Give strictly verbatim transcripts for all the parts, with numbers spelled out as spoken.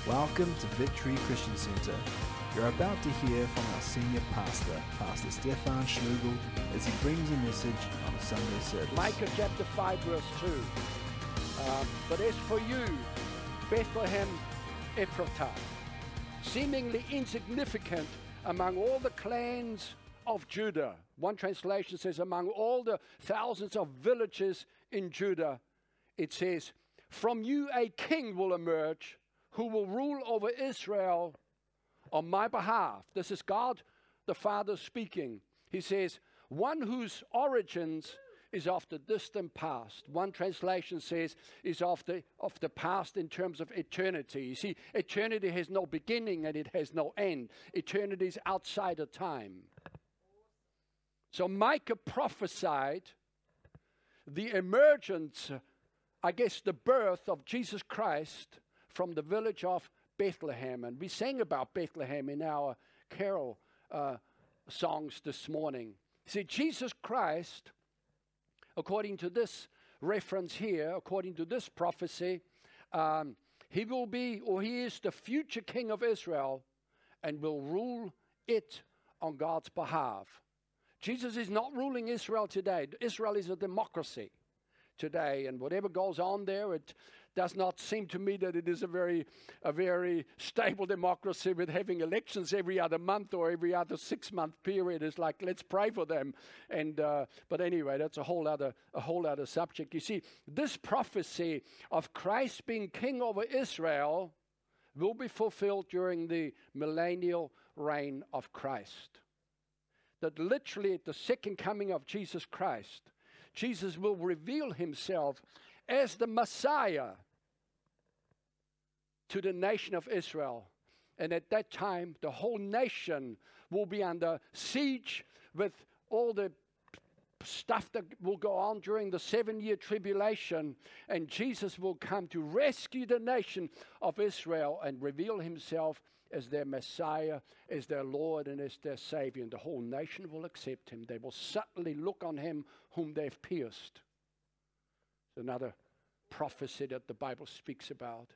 Welcome to Victory Christian Center. You're about to hear from our senior pastor, Pastor Stefan Schlugel, as he brings a message on a Sunday service. Micah chapter five, verse two. Uh, but as for you, Bethlehem Ephratah, seemingly insignificant among all the clans of Judah. One translation says, among all the thousands of villages in Judah, it says, from you a king will emerge who will rule over Israel on my behalf. This is God the Father speaking. He says, one whose origins is of the distant past. One translation says is of the, of the past in terms of eternity. You see, eternity has no beginning and it has no end. Eternity is outside of time. So Micah prophesied the emergence, I guess the birth of Jesus Christ from the village of Bethlehem. And we sang about Bethlehem in our carol uh, songs this morning. See, Jesus Christ, according to this reference here, according to this prophecy, um, he will be, or he is the future king of Israel and will rule it on God's behalf. Jesus is not ruling Israel today. Israel is a democracy today, and whatever goes on there, it does not seem to me that it is a very, a very stable democracy with having elections every other month or every other six-month period. It's like, let's pray for them. And uh, but anyway, that's a whole other, a whole other subject. You see, this prophecy of Christ being king over Israel will be fulfilled during the millennial reign of Christ. That literally at the second coming of Jesus Christ, Jesus will reveal himself as the Messiah to the nation of Israel. And at that time, the whole nation will be under siege with all the stuff that will go on during the seven-year tribulation. And Jesus will come to rescue the nation of Israel and reveal himself as their Messiah, as their Lord, and as their Savior. And the whole nation will accept him. They will suddenly look on him whom they've pierced. It's another prophecy that the Bible speaks about.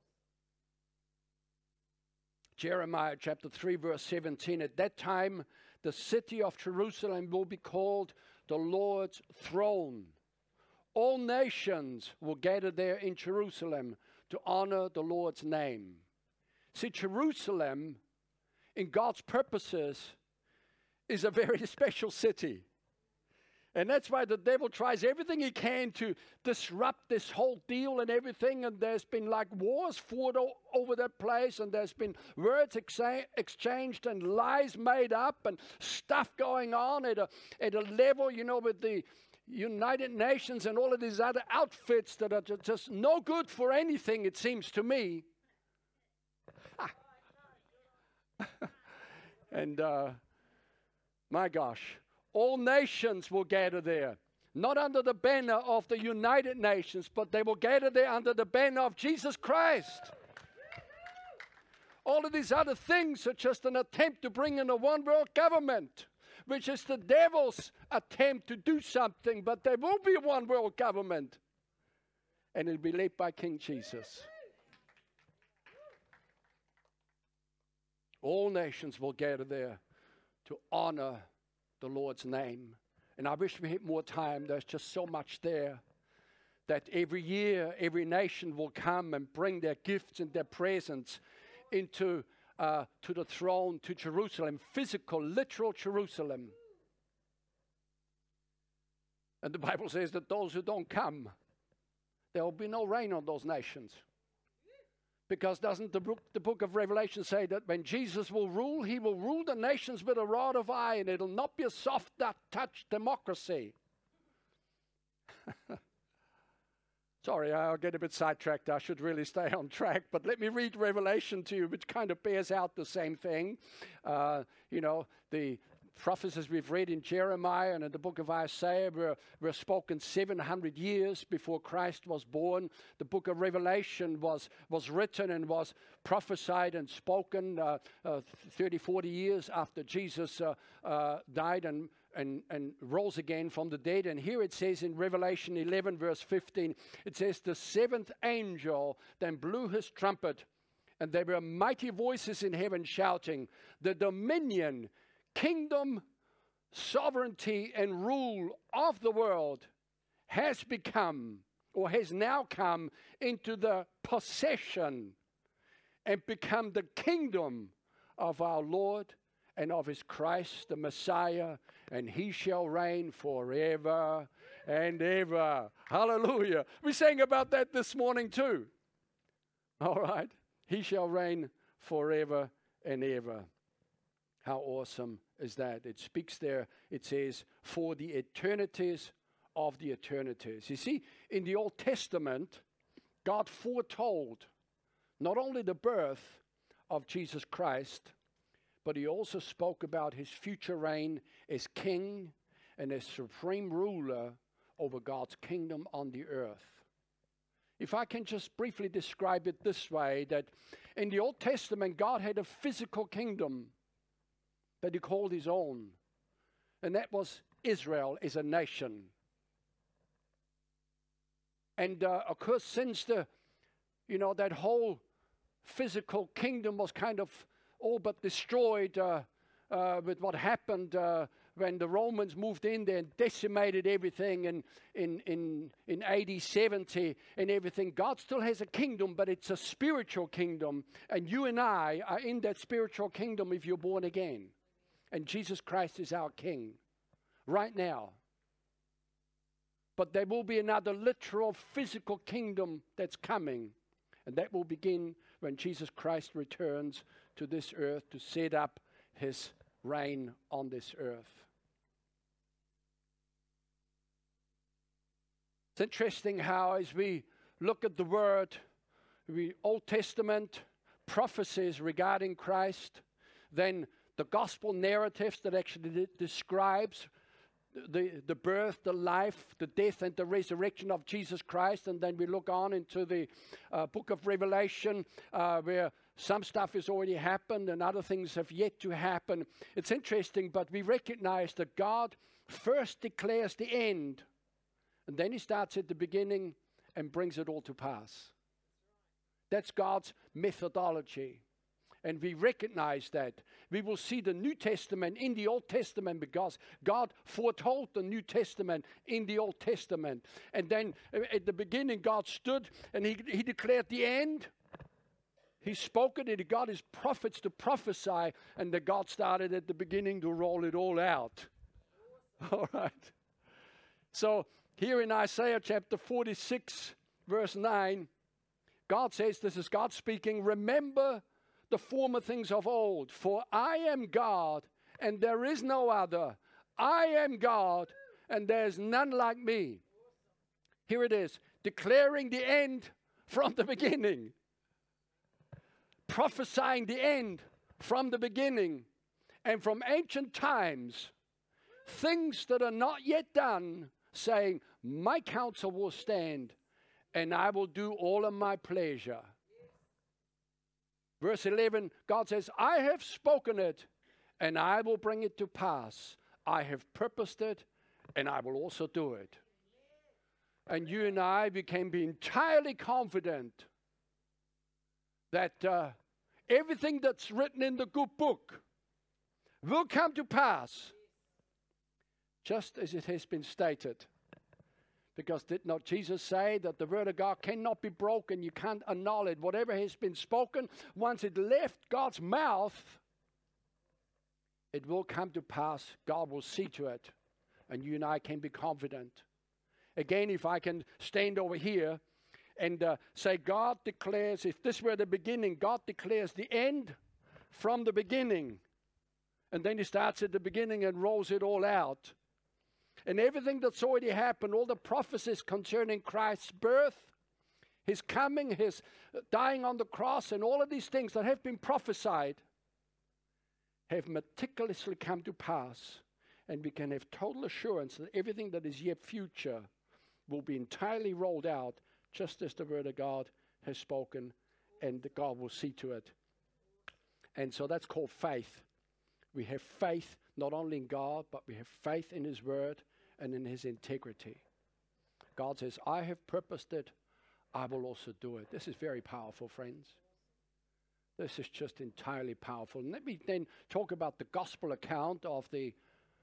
Jeremiah chapter three, verse seventeen. At that time, the city of Jerusalem will be called the Lord's throne. All nations will gather there in Jerusalem to honor the Lord's name. See, Jerusalem, in God's purposes, is a very special city. And that's why the devil tries everything he can to disrupt this whole deal and everything. And there's been like wars fought o- over that place. And there's been words exa- exchanged and lies made up and stuff going on at a, at a level, you know, with the United Nations and all of these other outfits that are ju- just no good for anything, it seems to me. and uh, my gosh. All nations will gather there, not under the banner of the United Nations, but they will gather there under the banner of Jesus Christ. All of these other things are just an attempt to bring in a one world government, which is the devil's attempt to do something, but there will be a one world government, and it'll be led by King Jesus. All nations will gather there to honor the Lord's name. And I wish we had more time. There's just so much there that every year, every nation will come and bring their gifts and their presents into uh, to the throne, to Jerusalem, physical, literal Jerusalem. And the Bible says that those who don't come, there will be no rain on those nations. Because doesn't the book, the book of Revelation say that when Jesus will rule, he will rule the nations with a rod of iron. It'll not be a soft touch democracy. Sorry, I'll get a bit sidetracked. I should really stay on track. But let me read Revelation to you, which kind of bears out the same thing. Uh, you know, the prophecies we've read in Jeremiah and in the book of Isaiah were, were spoken seven hundred years before Christ was born. The book of Revelation was, was written and was prophesied and spoken uh, uh, thirty, forty years after Jesus uh, uh, died and, and, and rose again from the dead. And here it says in Revelation eleven, verse fifteen, it says, the seventh angel then blew his trumpet, And there were mighty voices in heaven shouting, the dominion, kingdom, sovereignty, and rule of the world has become, or has now come, into the possession and become the kingdom of our Lord and of his Christ, the Messiah, and he shall reign forever and ever. Hallelujah. We sang about that this morning too. All right. He shall reign forever and ever. How awesome is that? It speaks there, it says, for the eternities of the eternities. You see, in the Old Testament, God foretold not only the birth of Jesus Christ, but he also spoke about his future reign as king and as supreme ruler over God's kingdom on the earth. If I can just briefly describe it this way, that in the Old Testament, God had a physical kingdom that he called his own, and that was Israel as a nation. And uh, of course, since the, you know, that whole physical kingdom was kind of all but destroyed uh, uh, with what happened uh, when the Romans moved in there and decimated everything in, in, in, in A D seventy and everything. God still has a kingdom, but it's a spiritual kingdom. And you and I are in that spiritual kingdom if you're born again. And Jesus Christ is our King right now. But there will be another literal physical kingdom that's coming. And that will begin when Jesus Christ returns to this earth to set up his reign on this earth. It's interesting how as we look at the word, the Old Testament prophecies regarding Christ, then the gospel narratives that actually de- describes the, the birth, the life, the death, and the resurrection of Jesus Christ. And then we look on into the uh, book of Revelation, uh, where some stuff has already happened and other things have yet to happen. It's interesting, but we recognize that God first declares the end, and then he starts at the beginning and brings it all to pass. That's God's methodology. And we recognize that. We will see the New Testament in the Old Testament because God foretold the New Testament in the Old Testament. And then at the beginning, God stood and he, he declared the end. He spoke it and he got his prophets to prophesy. And then God started at the beginning to roll it all out. All right. So here in Isaiah chapter forty-six, verse nine, God says, this is God speaking, remember the former things of old, for I am God, and there is no other. I am God, and there is none like me. Here it is, declaring the end from the beginning. Prophesying the end from the beginning. And from ancient times, things that are not yet done, saying, my counsel will stand, and I will do all of my pleasure. Verse eleven, God says, I have spoken it, and I will bring it to pass. I have purposed it, and I will also do it. And you and I became entirely confident that uh, everything that's written in the good book will come to pass, just as it has been stated. Because did not Jesus say that the word of God cannot be broken? You can't annul it. Whatever has been spoken, once it left God's mouth, it will come to pass. God will see to it. And you and I can be confident. Again, if I can stand over here and uh, say, God declares, if this were the beginning, God declares the end from the beginning. And then he starts at the beginning and rolls it all out. And everything that's already happened, all the prophecies concerning Christ's birth, his coming, his dying on the cross, and all of these things that have been prophesied have meticulously come to pass. And we can have total assurance that everything that is yet future will be entirely rolled out, just as the word of God has spoken, and that God will see to it. And so that's called faith. We have faith not only in God, but we have faith in his word and in his integrity. God says, I have purposed it, I will also do it. This is very powerful, friends. This is just entirely powerful. And let me then talk about the gospel account of the,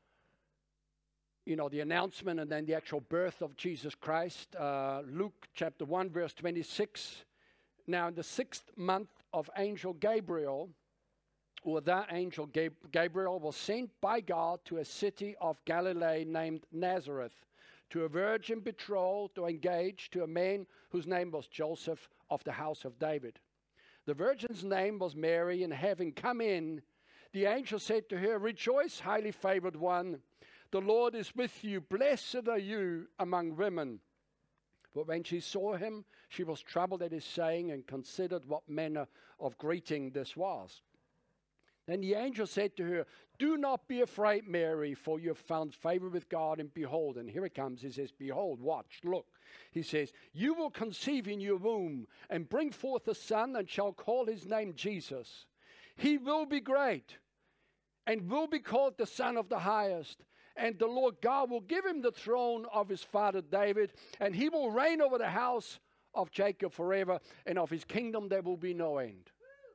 you know, the announcement and then the actual birth of Jesus Christ. Uh, Luke chapter one, verse twenty-six. Now in the sixth month of angel Gabriel, or that angel Gab- Gabriel was sent by God to a city of Galilee named Nazareth, to a virgin betrothed or engaged to a man whose name was Joseph of the house of David. The virgin's name was Mary, and having come in, the angel said to her, "Rejoice, highly favored one, the Lord is with you. Blessed are you among women." But when she saw him, she was troubled at his saying and considered what manner of greeting this was. Then the angel said to her, "Do not be afraid, Mary, for you have found favor with God, and behold," and here it comes, he says, "Behold, watch, look." He says, "You will conceive in your womb and bring forth a son, and shall call his name Jesus. He will be great and will be called the Son of the Highest. And the Lord God will give him the throne of his father David, and he will reign over the house of Jacob forever, and of his kingdom there will be no end."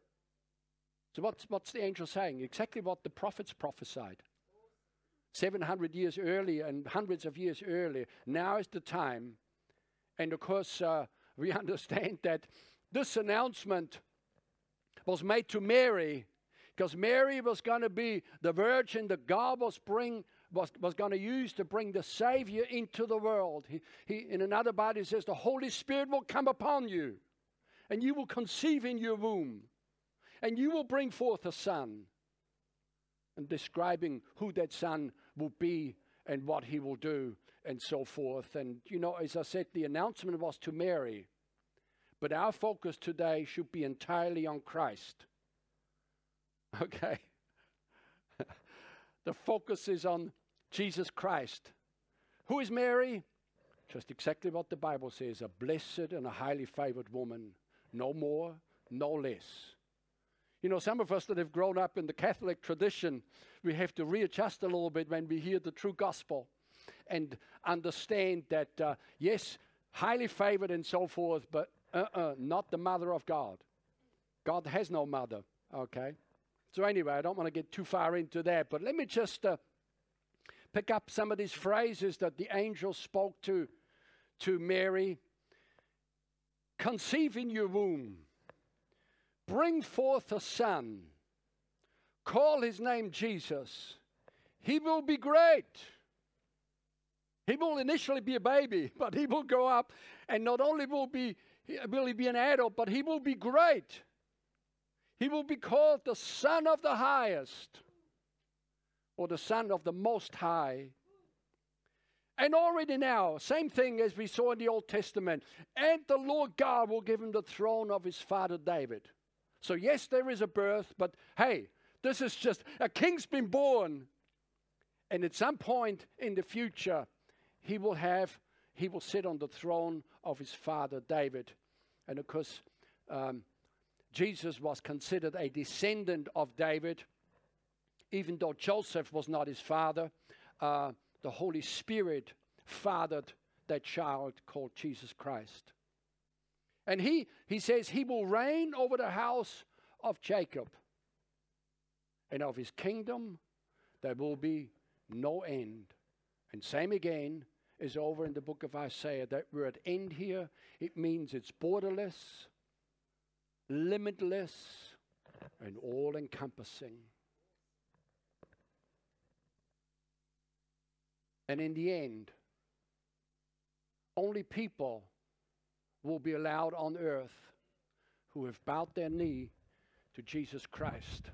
So what's, what's the angel saying? Exactly what the prophets prophesied. seven hundred years earlier and hundreds of years earlier. Now is the time. And of course, uh, we understand that this announcement was made to Mary, because Mary was going to be the virgin that God was bring was, was going to use to bring the Savior into the world. He, he, in another Bible, it says, "The Holy Spirit will come upon you, and you will conceive in your womb, and you will bring forth a son." And describing who that son will be and what he will do and so forth. And, you know, as I said, the announcement was to Mary. But our focus today should be entirely on Christ. Okay? The focus is on Jesus Christ. Who is Mary? Just exactly what the Bible says, a blessed and a highly favored woman. No more, no less. You know, some of us that have grown up in the Catholic tradition, we have to readjust a little bit when we hear the true gospel and understand that, uh, yes, highly favored and so forth, but uh-uh, not the mother of God. God has no mother, okay? So anyway, I don't want to get too far into that, but let me just uh, pick up some of these phrases that the angel spoke to, to Mary. "Conceive in your womb. Bring forth a son. Call his name Jesus. He will be great." He will initially be a baby, but he will grow up, and not only will, be, will he be an adult, but he will be great. He will be called the Son of the Highest, or the Son of the Most High. And already now, same thing as we saw in the Old Testament, "And the Lord God will give him the throne of his father David." So yes, there is a birth, but hey, this is just, a king's been born. And at some point in the future, he will have, he will sit on the throne of his father David. And of course, um, Jesus was considered a descendant of David. Even though Joseph was not his father, uh, the Holy Spirit fathered that child called Jesus Christ. And he, he says he will reign over the house of Jacob. And of his kingdom there will be no end. And same again is over in the book of Isaiah. That word "end" here, it means it's borderless, limitless, and all-encompassing. And in the end, only people will be allowed on earth who have bowed their knee to Jesus Christ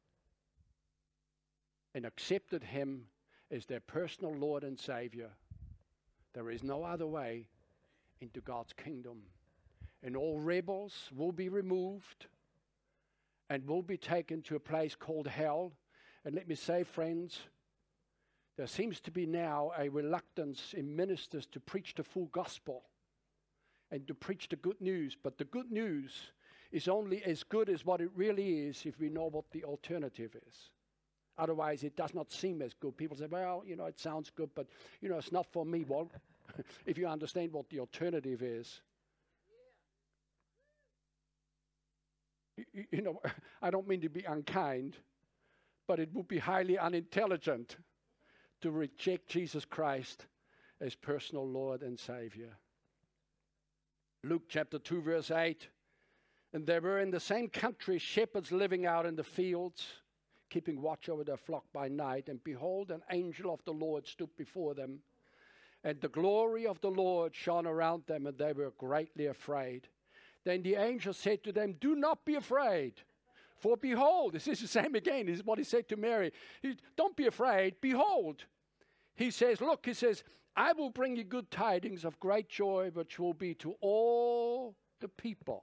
and accepted him as their personal Lord and Savior. There is no other way into God's kingdom. And all rebels will be removed and will be taken to a place called hell. And let me say, friends, there seems to be now a reluctance in ministers to preach the full gospel and to preach the good news. But the good news is only as good as what it really is if we know what the alternative is. Otherwise, it does not seem as good. People say, well, you know, it sounds good, but, you know, it's not for me. Well, if you understand what the alternative is. you, you know, I don't mean to be unkind, but it would be highly unintelligent to reject Jesus Christ as personal Lord and Savior. Luke chapter two, verse eight. And there were in the same country shepherds living out in the fields, keeping watch over their flock by night. And behold, an angel of the Lord stood before them. And the glory of the Lord shone around them, and they were greatly afraid. Then the angel said to them, do not be afraid. For behold, this is the same again, this is what he said to Mary. He, don't be afraid, behold. He says, look, he says, I will bring you good tidings of great joy, which will be to all the people.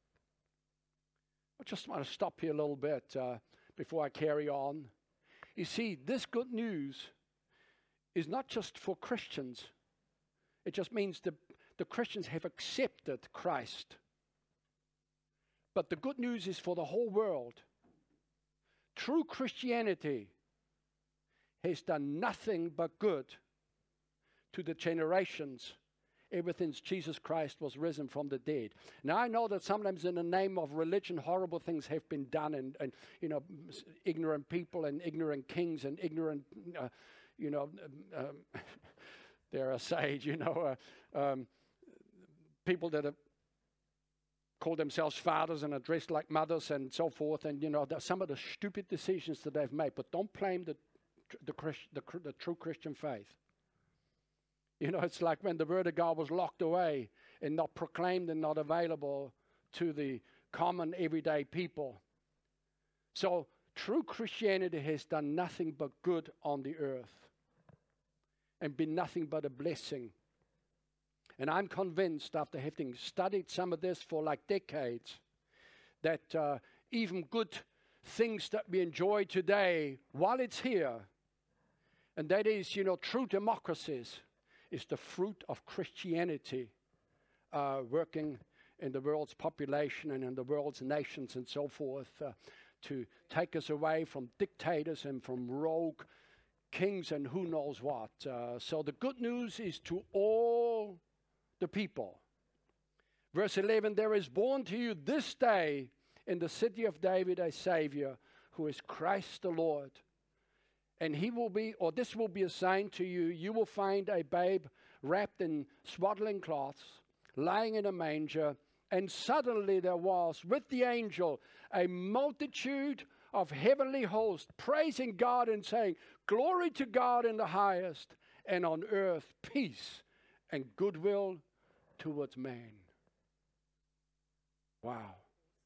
I just want to stop here a little bit uh, before I carry on. You see, this good news is not just for Christians. It just means the, the Christians have accepted Christ. But the good news is for the whole world. True Christianity has done nothing but good to the generations ever since Jesus Christ was risen from the dead. Now, I know that sometimes in the name of religion, horrible things have been done, and, and you know, ignorant people and ignorant kings and ignorant, uh, you know, um, dare I say, you know, uh, um, people that have call themselves fathers and are dressed like mothers and so forth, and you know, some of the stupid decisions that they've made. But don't blame the the, Christ, the, the true Christian faith. You know, it's like when the Word of God was locked away and not proclaimed and not available to the common everyday people. So true Christianity has done nothing but good on the earth and been nothing but a blessing. And I'm convinced, after having studied some of this for like decades, that uh, even good things that we enjoy today, while it's here, and that is, you know, true democracies, is the fruit of Christianity uh, working in the world's population and in the world's nations and so forth, uh, to take us away from dictators and from rogue kings and who knows what. Uh, so the good news is to all the people. Verse eleven, there is born to you this day in the city of David a Savior, who is Christ the Lord. And he will be, or this will be a sign to you, you will find a babe wrapped in swaddling cloths, lying in a manger. And suddenly there was with the angel a multitude of heavenly hosts, praising God and saying, glory to God in the highest, and on earth peace and goodwill towards man. Wow.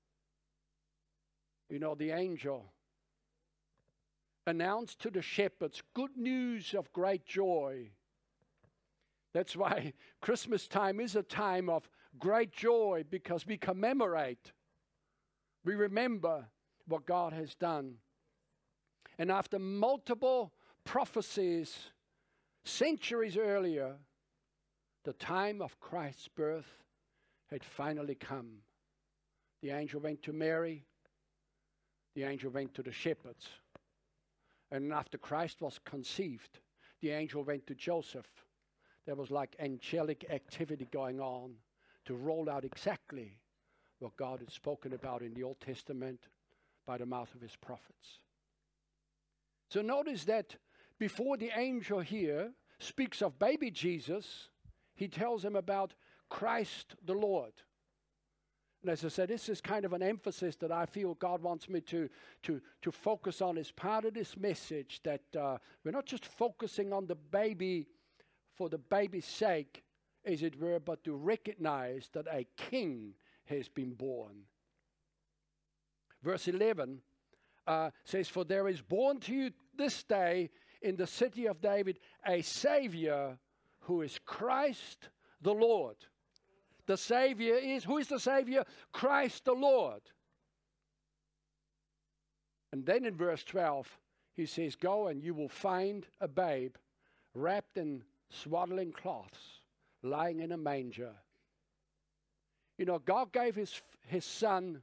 You know, the angel announced to the shepherds good news of great joy. That's why Christmas time is a time of great joy, because we commemorate, we remember what God has done. And after multiple prophecies centuries earlier, the time of Christ's birth had finally come. The angel went to Mary. The angel went to the shepherds. And after Christ was conceived, the angel went to Joseph. There was like angelic activity going on to roll out exactly what God had spoken about in the Old Testament by the mouth of his prophets. So notice that before the angel here speaks of baby Jesus, he tells him about Christ the Lord. And as I said, this is kind of an emphasis that I feel God wants me to, to, to focus on as part of this message, that uh, we're not just focusing on the baby for the baby's sake, as it were, but to recognize that a king has been born. Verse eleven uh, says, for there is born to you this day in the city of David a Savior, who is Christ the Lord. The Savior is, who is the Savior? Christ the Lord. And then in verse twelve, he says, go and you will find a babe wrapped in swaddling cloths, lying in a manger. You know, God gave his, his son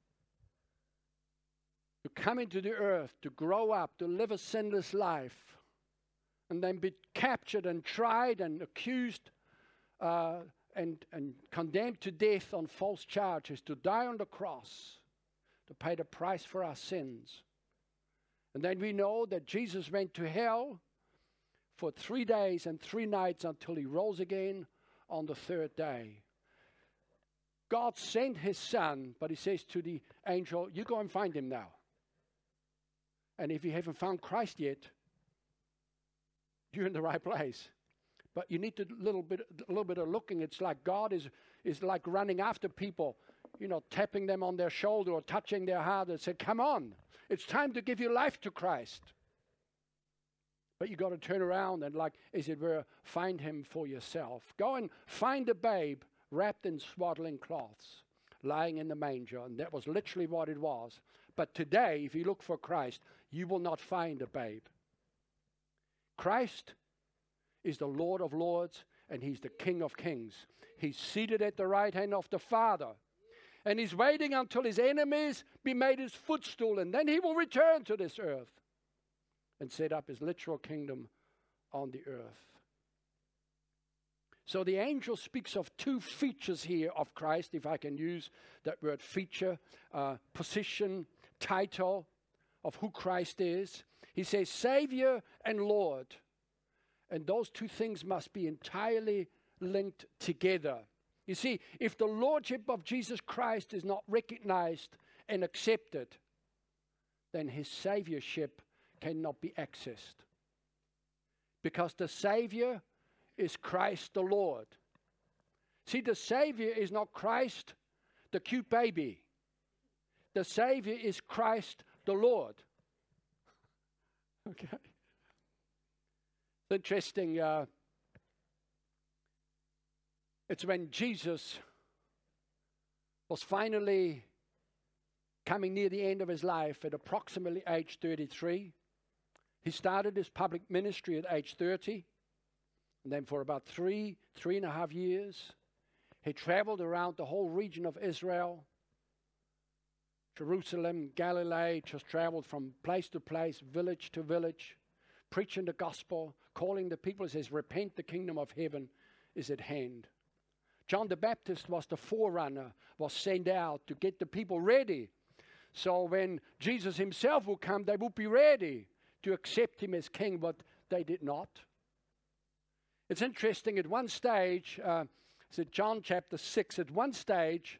to come into the earth, to grow up, to live a sinless life, and then be captured and tried and accused uh, and, and condemned to death on false charges, to die on the cross, to pay the price for our sins. And then we know that Jesus went to hell for three days and three nights until he rose again on the third day. God sent his son, but he says to the angel, you go and find him now. And if you haven't found Christ yet, you're in the right place. But you need a little bit, a little bit of looking. It's like God is, is like running after people, you know, tapping them on their shoulder or touching their heart and say, come on, it's time to give your life to Christ. But you got to turn around and, like, as it were, find him for yourself. Go and find a babe wrapped in swaddling cloths, lying in the manger. And that was literally what it was. But today, if you look for Christ, you will not find a babe. Christ is the Lord of lords, and he's the King of kings. He's seated at the right hand of the Father. And he's waiting until his enemies be made his footstool, and then he will return to this earth and set up his literal kingdom on the earth. So the angel speaks of two features here of Christ, if I can use that word feature, uh, position, title of who Christ is. He says Savior and Lord. And those two things must be entirely linked together. You see, if the Lordship of Jesus Christ is not recognized and accepted, then his Saviorship cannot be accessed. Because the Savior is Christ the Lord. See, the Savior is not Christ, the cute baby. The Savior is Christ the Lord. Okay. It's interesting. Uh, it's when Jesus was finally coming near the end of his life at approximately age thirty-three. He started his public ministry at age thirty. And then for about three, three and a half years, he traveled around the whole region of Israel, Jerusalem, Galilee, just traveled from place to place, village to village, preaching the gospel, calling the people. He says, repent, the kingdom of heaven is at hand. John the Baptist was the forerunner, was sent out to get the people ready. So when Jesus himself would come, they would be ready to accept him as king, but they did not. It's interesting, at one stage, uh, it's in John chapter six, at one stage,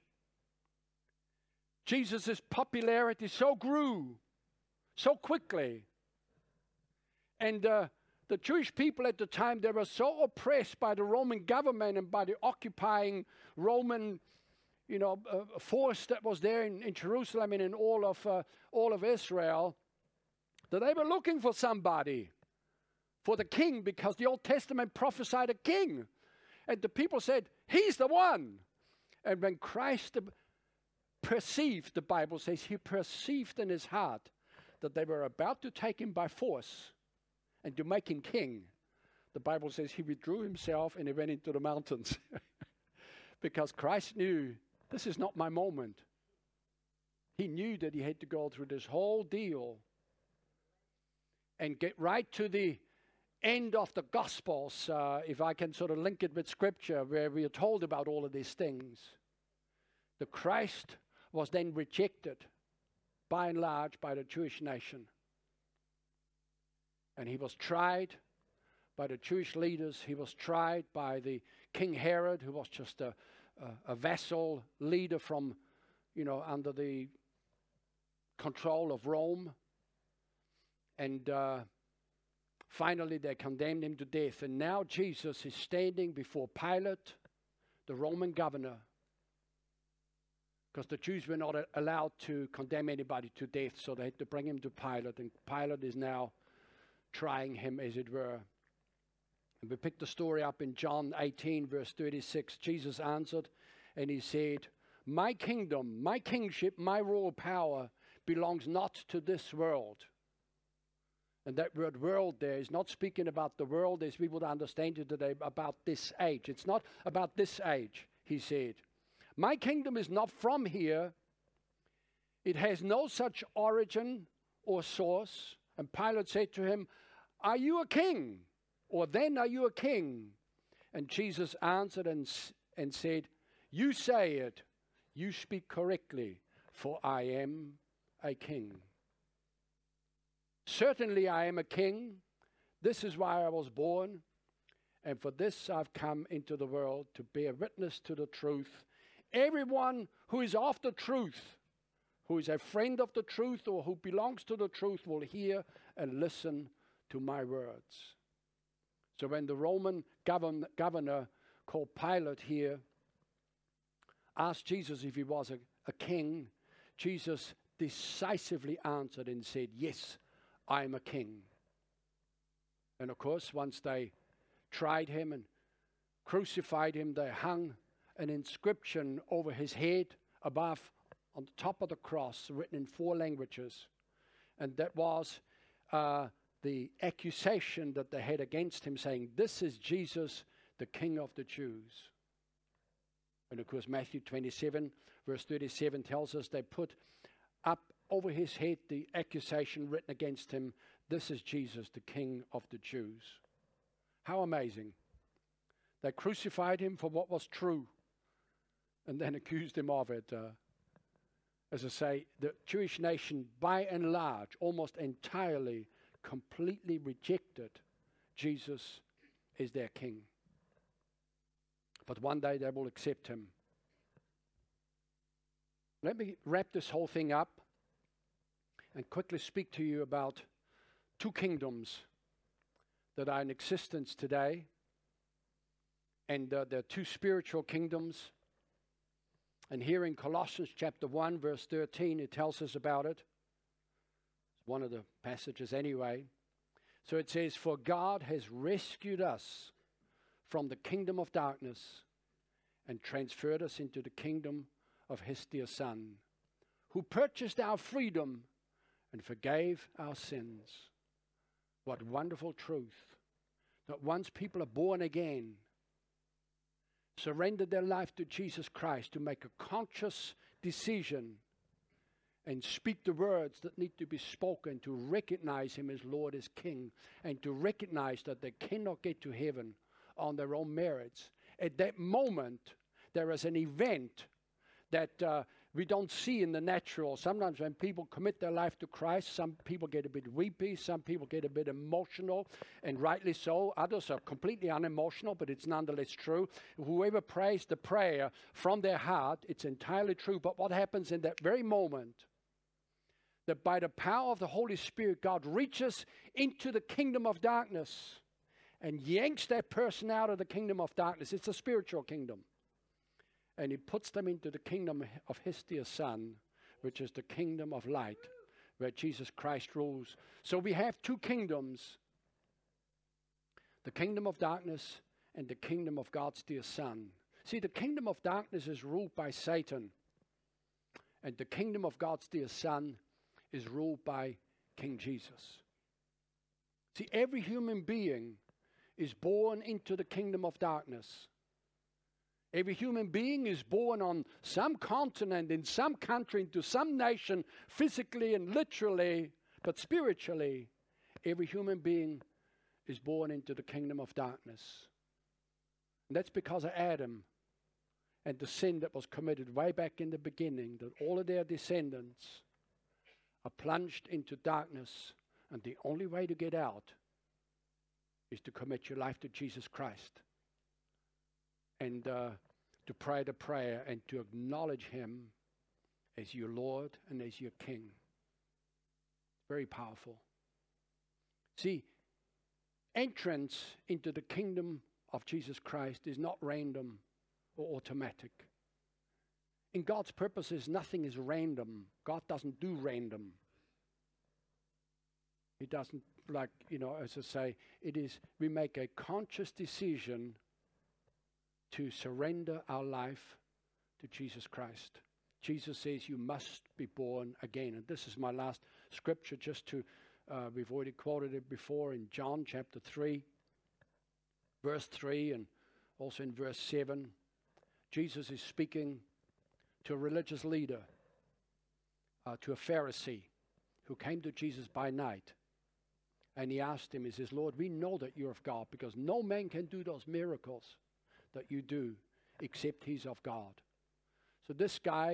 Jesus' popularity so grew, so quickly. And uh, the Jewish people at the time, they were so oppressed by the Roman government and by the occupying Roman, you know, uh, force that was there in, in Jerusalem and in all of, uh, all of Israel, that they were looking for somebody, for the king, because the Old Testament prophesied a king. And the people said, he's the one. And when Christ perceived, the Bible says, he perceived in his heart that they were about to take him by force and to make him king. The Bible says he withdrew himself and he went into the mountains. Because Christ knew, this is not my moment. He knew that he had to go through this whole deal and get right to the end of the Gospels, uh, if I can sort of link it with Scripture, where we are told about all of these things. The Christ was then rejected, by and large, by the Jewish nation. And he was tried by the Jewish leaders. He was tried by the King Herod, who was just a, a, a vassal leader from, you know, under the control of Rome. And uh, finally, they condemned him to death. And now Jesus is standing before Pilate, the Roman governor, because the Jews were not a- allowed to condemn anybody to death, so they had to bring him to Pilate. And Pilate is now trying him, as it were. And we pick the story up in John eighteen, verse thirty-six. Jesus answered, and he said, my kingdom, my kingship, my royal power belongs not to this world. And that word world there is not speaking about the world as we would understand it today, about this age. It's not about this age, he said. My kingdom is not from here. It has no such origin or source. And Pilate said to him, are you a king? Or then are you a king? And Jesus answered and, and said, you say it. You speak correctly, for I am a king. Certainly I am a king. This is why I was born. And for this I've come into the world, to bear witness to the truth. Everyone who is after truth, who is a friend of the truth or who belongs to the truth, will hear and listen to my words. So when the Roman govern, governor called Pilate here asked Jesus if he was a, a king, Jesus decisively answered and said, yes, I am a king. And of course, once they tried him and crucified him, they hung an inscription over his head above, on the top of the cross, written in four languages. And that was uh, the accusation that they had against him, saying, this is Jesus, the King of the Jews. And of course, Matthew twenty-seven, verse thirty-seven tells us they put up over his head the accusation written against him, this is Jesus, the King of the Jews. How amazing. They crucified him for what was true and then accused him of it. Uh, as I say, the Jewish nation, by and large, almost entirely, completely rejected Jesus as their king. But one day they will accept him. Let me wrap this whole thing up and quickly speak to you about two kingdoms that are in existence today. And uh, there are two spiritual kingdoms. And here in Colossians chapter one, verse thirteen, it tells us about it. It's one of the passages anyway. So it says, for God has rescued us from the kingdom of darkness and transferred us into the kingdom of his dear Son, who purchased our freedom and forgave our sins. What wonderful truth. That once people are born again, surrendered their life to Jesus Christ, to make a conscious decision and speak the words that need to be spoken, to recognize him as Lord, as King, and to recognize that they cannot get to heaven on their own merits. At that moment, there is an event that uh, we don't see in the natural. Sometimes when people commit their life to Christ, some people get a bit weepy, some people get a bit emotional, and rightly so. Others are completely unemotional, but it's nonetheless true. Whoever prays the prayer from their heart, it's entirely true. But what happens in that very moment, that by the power of the Holy Spirit, God reaches into the kingdom of darkness and yanks that person out of the kingdom of darkness. It's a spiritual kingdom. And he puts them into the kingdom of his dear Son, which is the kingdom of light, where Jesus Christ rules. So we have two kingdoms, the kingdom of darkness and the kingdom of God's dear Son. See, the kingdom of darkness is ruled by Satan, and the kingdom of God's dear Son is ruled by King Jesus. See, every human being is born into the kingdom of darkness. Every human being is born on some continent, in some country, into some nation, physically and literally, but spiritually, every human being is born into the kingdom of darkness. And that's because of Adam and the sin that was committed way back in the beginning, that all of their descendants are plunged into darkness, and the only way to get out is to commit your life to Jesus Christ. And uh, to pray the prayer and to acknowledge him as your Lord and as your King. Very powerful. See, entrance into the kingdom of Jesus Christ is not random or automatic. In God's purposes, nothing is random. God doesn't do random. He doesn't, like, you know, as I say, it is, we make a conscious decision to surrender our life to Jesus Christ. Jesus says you must be born again. And this is my last scripture, just to, uh, we've already quoted it before in John chapter three, verse three, and also in verse seven. Jesus is speaking to a religious leader, uh, to a Pharisee who came to Jesus by night. And he asked him, he says, Lord, we know that you're of God, because no man can do those miracles that you do except he's of God. So this guy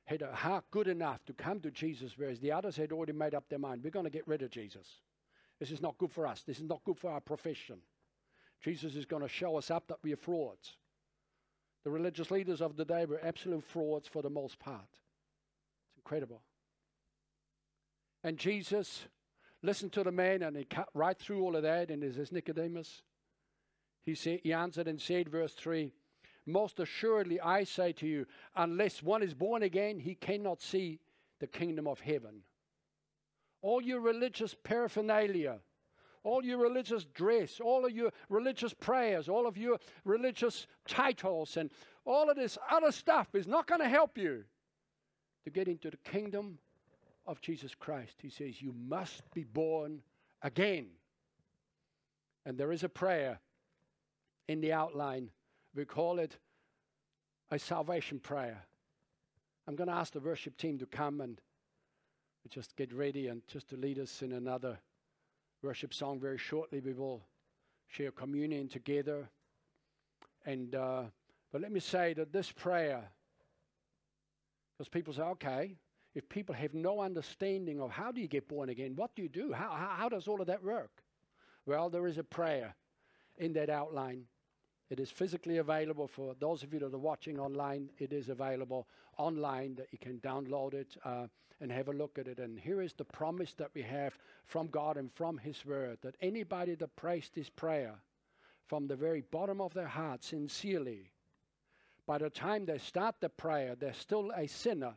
had a heart good enough to come to Jesus, whereas the others had already made up their mind, we're going to get rid of Jesus. This is not good for us. This is not good for our profession. Jesus is going to show us up that we are frauds. The religious leaders of the day were absolute frauds for the most part. It's incredible. And Jesus listened to the man, and he cut right through all of that, and there's this Nicodemus. He said, he answered and said, verse three, most assuredly I say to you, unless one is born again, he cannot see the kingdom of heaven. All your religious paraphernalia, all your religious dress, all of your religious prayers, all of your religious titles, and all of this other stuff is not going to help you to get into the kingdom of Jesus Christ. He says, you must be born again. And there is a prayer in the outline. We call it a salvation prayer. I'm going to ask the worship team to come and just get ready and just to lead us in another worship song. Very shortly we will share communion together. And uh, but let me say that this prayer, because people say, okay, if people have no understanding of how do you get born again, what do you do? How, how, how does all of that work? Well, there is a prayer in that outline. It is physically available for those of you that are watching online. It is available online that you can download it uh, and have a look at it. And here is the promise that we have from God and from His Word, that anybody that prays this prayer from the very bottom of their heart sincerely, by the time they start the prayer, they're still a sinner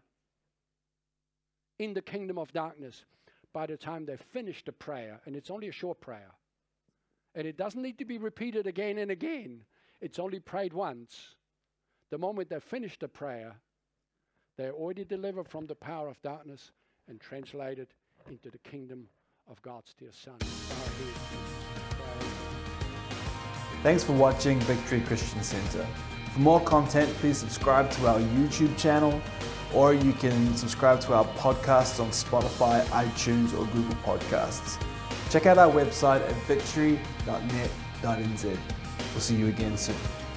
in the kingdom of darkness. By the time they finish the prayer, and it's only a short prayer, and it doesn't need to be repeated again and again. It's only prayed once. The moment they finish the prayer, they're already delivered from the power of darkness and translated into the kingdom of God's dear Son. Thanks for watching Victory Christian Center. For more content, please subscribe to our YouTube channel, or you can subscribe to our podcasts on Spotify, iTunes, or Google Podcasts. Check out our website at victory dot net dot n z. We'll see you again soon.